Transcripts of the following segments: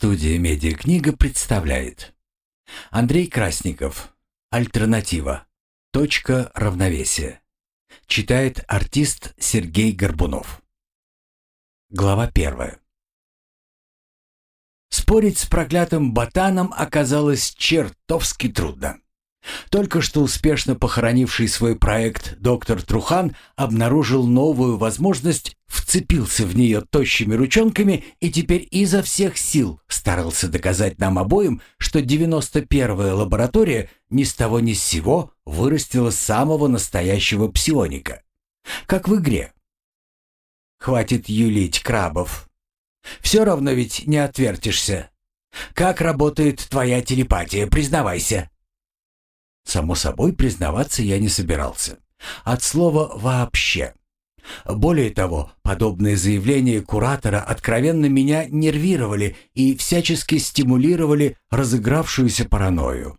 Студия «Медиакнига» представляет Андрей Красников. Альтернатива. Точка равновесия. Читает артист Сергей Горбунов. Глава 1. Спорить с проклятым ботаном оказалось чертовски трудно. Только что успешно похоронивший свой проект доктор Трухан обнаружил новую возможность, вцепился в нее тощими ручонками и теперь изо всех сил старался доказать нам обоим, что 91-я лаборатория ни с того ни с сего вырастила самого настоящего псионика. Как в игре. Хватит юлить, Крабов. Все равно ведь не отвертишься. Как работает твоя телепатия, признавайся. Само собой, признаваться я не собирался. От слова «вообще». Более того, подобные заявления куратора откровенно меня нервировали и всячески стимулировали разыгравшуюся паранойю.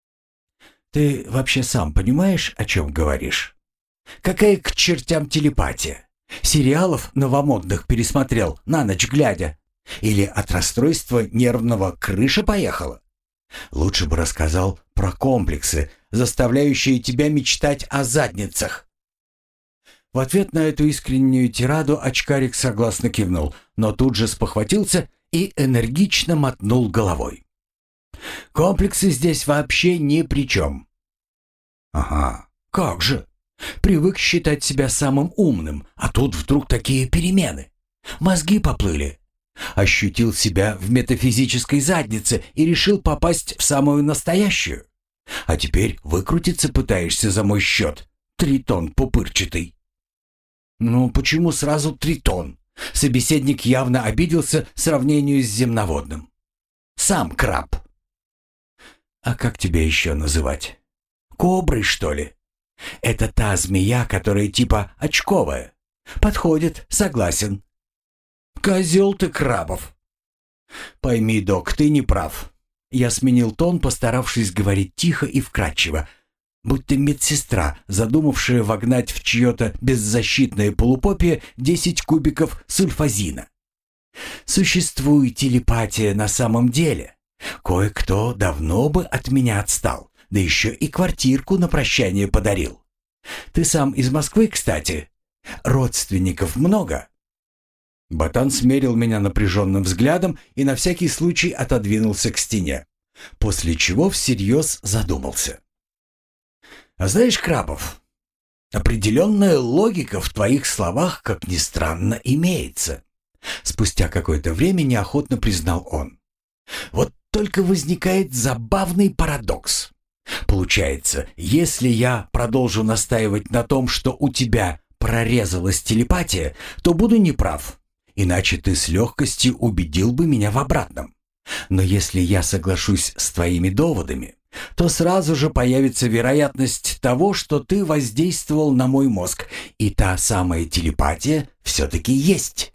«Ты вообще сам понимаешь, о чем говоришь? Какая к чертям телепатия? Сериалов новомодных пересмотрел на ночь глядя? Или от расстройства нервного крыша поехала? Лучше бы рассказал про комплексы, заставляющие тебя мечтать о задницах». В ответ на эту искреннюю тираду очкарик согласно кивнул, но тут же спохватился и энергично мотнул головой. «Комплексы здесь вообще ни при чем». «Ага, как же? Привык считать себя самым умным, а тут вдруг такие перемены. Мозги поплыли. Ощутил себя в метафизической заднице и решил попасть в самую настоящую. А теперь выкрутиться пытаешься за мой счет, тритон пупырчатый». «Ну, почему сразу тритон?» Собеседник явно обиделся сравнению с земноводным. «Сам краб». «А как тебя еще называть? Коброй, что ли? Это та змея, которая типа очковая. Подходит, согласен». «Козел ты, Крабов!» «Пойми, док, ты не прав». Я сменил тон, постаравшись говорить тихо и вкрадчиво, будь ты медсестра, задумавшая вогнать в чье-то беззащитное полупопие 10 кубиков сульфазина. Существует телепатия на самом деле. Кое-кто давно бы от меня отстал, да еще и квартирку на прощание подарил. Ты сам из Москвы, кстати? Родственников много?» Ботан смерил меня напряженным взглядом и на всякий случай отодвинулся к стене, после чего всерьез задумался. «А знаешь, Крабов, определенная логика в твоих словах, как ни странно, имеется». Спустя какое-то время неохотно признал он. «Вот только возникает забавный парадокс. Получается, если я продолжу настаивать на том, что у тебя прорезалась телепатия, то буду неправ. Иначе ты с легкостью убедил бы меня в обратном. Но если я соглашусь с твоими доводами, то сразу же появится вероятность того, что ты воздействовал на мой мозг, и та самая телепатия все-таки есть».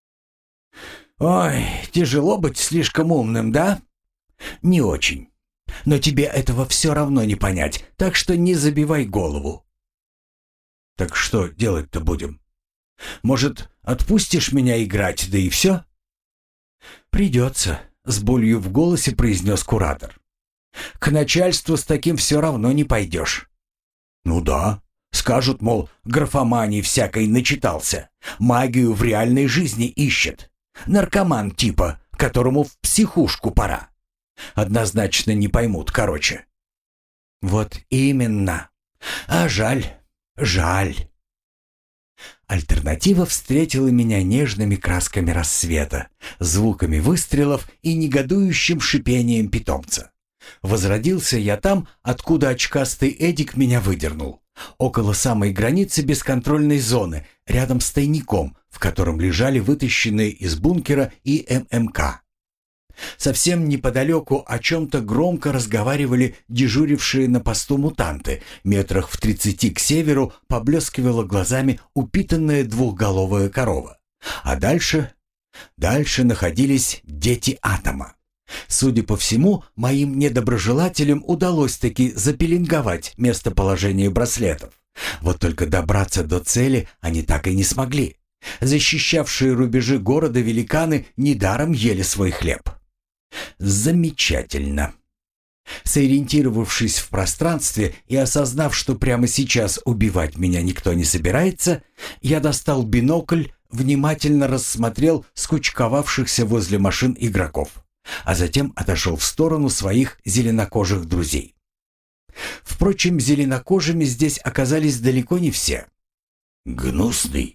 «Ой, тяжело быть слишком умным, да?» «Не очень. Но тебе этого все равно не понять, так что не забивай голову». «Так что делать-то будем? Может, отпустишь меня играть, да и все?» «Придется», — с болью в голосе произнес куратор. «К начальству с таким все равно не пойдешь». «Ну да. Скажут, мол, графомании всякой начитался. Магию в реальной жизни ищет. Наркоман типа, которому в психушку пора. Однозначно не поймут, короче». «Вот именно. А жаль, жаль». Альтернатива встретила меня нежными красками рассвета, звуками выстрелов и негодующим шипением питомца. Возродился я там, откуда очкастый Эдик меня выдернул, около самой границы бесконтрольной зоны, рядом с тайником, в котором лежали вытащенные из бункера и ММК. Совсем неподалеку о чем-то громко разговаривали дежурившие на посту мутанты. Метрах в 30 к северу поблескивала глазами упитанная двухголовая корова. А дальше находились дети атома. Судя по всему, моим недоброжелателям удалось таки запеленговать местоположение браслетов. Вот только добраться до цели они так и не смогли. Защищавшие рубежи города великаны недаром ели свой хлеб. Замечательно. Сориентировавшись в пространстве и осознав, что прямо сейчас убивать меня никто не собирается, я достал бинокль, внимательно рассмотрел скучковавшихся возле машин игроков, а затем отошел в сторону своих зеленокожих друзей. Впрочем, зеленокожими здесь оказались далеко не все. «Гнусный,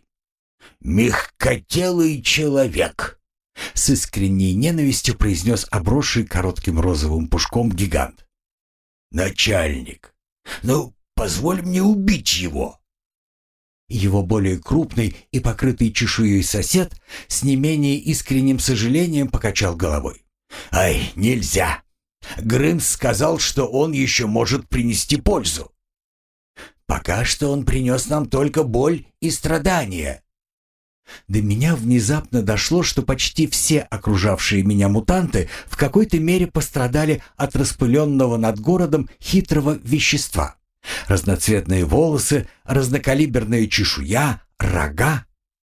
мягкотелый человек», — с искренней ненавистью произнес обросший коротким розовым пушком гигант. «Начальник, ну, позволь мне убить его». Его более крупный и покрытый чешуей сосед с не менее искренним сожалением покачал головой. «Ай, нельзя. Грымс сказал, что он еще может принести пользу». «Пока что он принес нам только боль и страдания». До меня внезапно дошло, что почти все окружавшие меня мутанты в какой-то мере пострадали от распыленного над городом хитрого вещества. Разноцветные волосы, разнокалиберная чешуя, рога.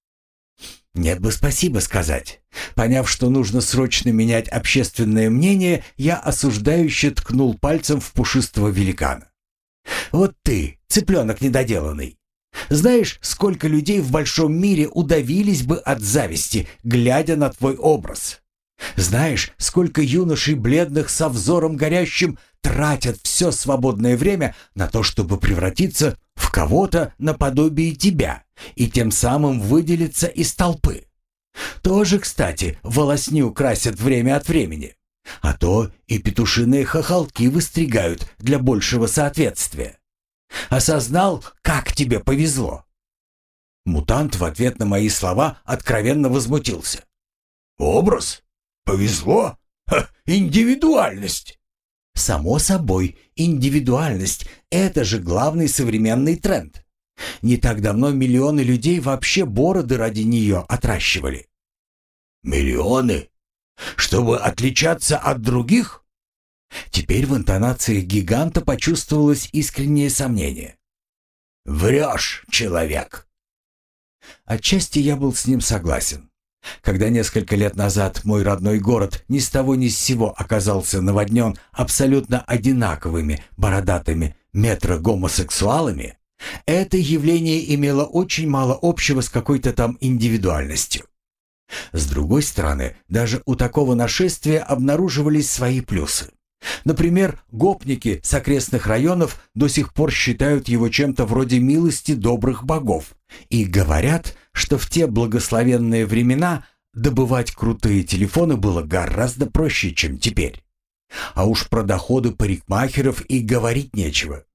Нет бы спасибо сказать. Поняв, что нужно срочно менять общественное мнение, я осуждающе ткнул пальцем в пушистого великана. «Вот ты, цыпленок недоделанный! Знаешь, сколько людей в большом мире удавились бы от зависти, глядя на твой образ? Знаешь, сколько юношей бледных со взором горящим тратят все свободное время на то, чтобы превратиться в кого-то наподобие тебя и тем самым выделиться из толпы? Тоже, кстати, волосню красят время от времени. А то и петушиные хохолки выстригают для большего соответствия. Осознал, как тебе повезло?» Мутант в ответ на мои слова откровенно возмутился. «Образ? Повезло? Ха, индивидуальность!» «Само собой, индивидуальность — это же главный современный тренд. Не так давно миллионы людей вообще бороды ради нее отращивали». «Миллионы? Чтобы отличаться от других?» Теперь в интонациях гиганта почувствовалось искреннее сомнение. «Врешь, человек!» Отчасти я был с ним согласен. Когда несколько лет назад мой родной город ни с того ни с сего оказался наводнен абсолютно одинаковыми бородатыми метро-гомосексуалами, это явление имело очень мало общего с какой-то там индивидуальностью. С другой стороны, даже у такого нашествия обнаруживались свои плюсы. Например, гопники с окрестных районов до сих пор считают его чем-то вроде милости добрых богов и говорят, что в те благословенные времена добывать крутые телефоны было гораздо проще, чем теперь. А уж про доходы парикмахеров и говорить нечего.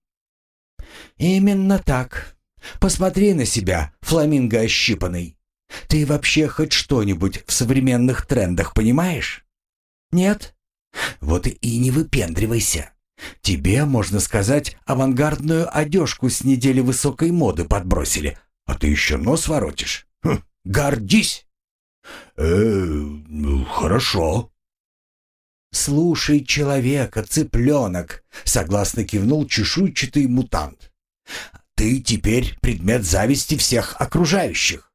«Именно так. Посмотри на себя, фламинго ощипанный. Ты вообще хоть что-нибудь в современных трендах понимаешь? Нет? Вот и не выпендривайся. Тебе, можно сказать, авангардную одежку с недели высокой моды подбросили, а ты еще нос воротишь. Гордись!» Ну, хорошо». «Слушай человека, цыпленок», — согласно кивнул чешуйчатый мутант. «Ты теперь предмет зависти всех окружающих».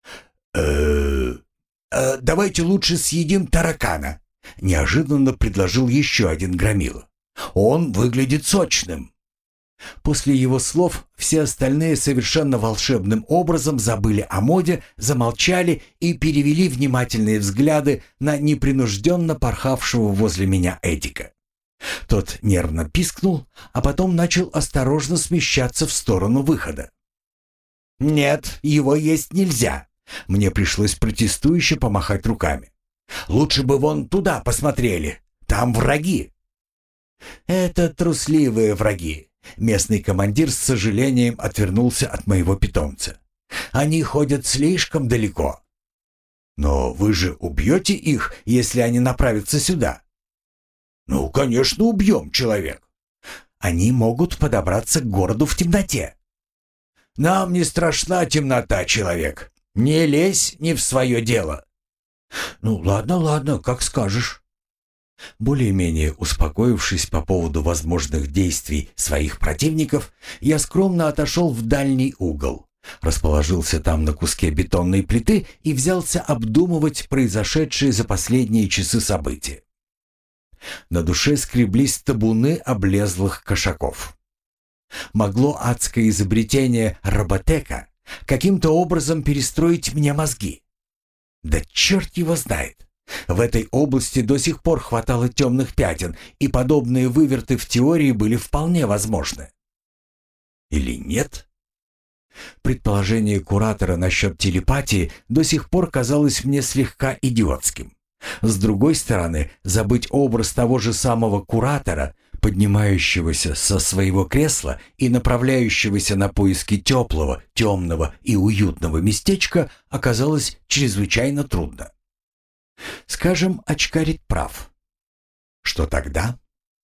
«Давайте лучше съедим таракана», — неожиданно предложил еще один громила. «Он выглядит сочным». После его слов все остальные совершенно волшебным образом забыли о моде, замолчали и перевели внимательные взгляды на непринужденно порхавшего возле меня Эдика. Тот нервно пискнул, а потом начал осторожно смещаться в сторону выхода. «Нет, его есть нельзя». Мне пришлось протестующе помахать руками. «Лучше бы вон туда посмотрели. Там враги». «Это трусливые враги». Местный командир с сожалением отвернулся от моего питомца. «Они ходят слишком далеко». «Но вы же убьете их, если они направятся сюда?» «Ну, конечно, убьем, человек». «Они могут подобраться к городу в темноте». «Нам не страшна темнота, человек. Не лезь не в свое дело». «Ну, ладно, как скажешь». Более-менее успокоившись по поводу возможных действий своих противников, я скромно отошел в дальний угол, расположился там на куске бетонной плиты и взялся обдумывать произошедшие за последние часы события. На душе скреблись табуны облезлых кошаков. Могло адское изобретение роботека каким-то образом перестроить мне мозги? Да черт его знает. В этой области до сих пор хватало темных пятен, и подобные выверты в теории были вполне возможны. Или нет? Предположение куратора насчет телепатии до сих пор казалось мне слегка идиотским. С другой стороны, забыть образ того же самого куратора, поднимающегося со своего кресла и направляющегося на поиски теплого, темного и уютного местечка, оказалось чрезвычайно трудно. Скажем, очкарик прав. Что тогда?